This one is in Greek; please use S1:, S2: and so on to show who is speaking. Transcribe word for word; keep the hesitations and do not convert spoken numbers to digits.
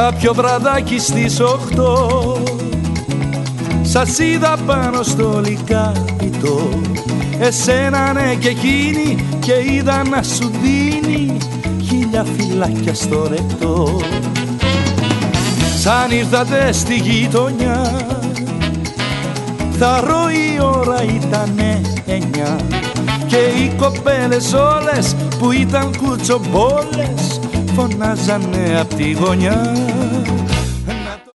S1: Κάποιο βραδάκι στις οχτώ σας είδα πάνω στο λικάπιτο, εσένα ναι και εκείνη, και είδα να σου δίνει χίλια φυλάκια στο ρεκτό. Σαν ήρθατε στη γειτονιά, θα ρώει η ώρα ήτανε εννιά, και οι κοπέλες όλες που ήταν κουτσομπόλες φωνάζανε απ' τη γωνιά.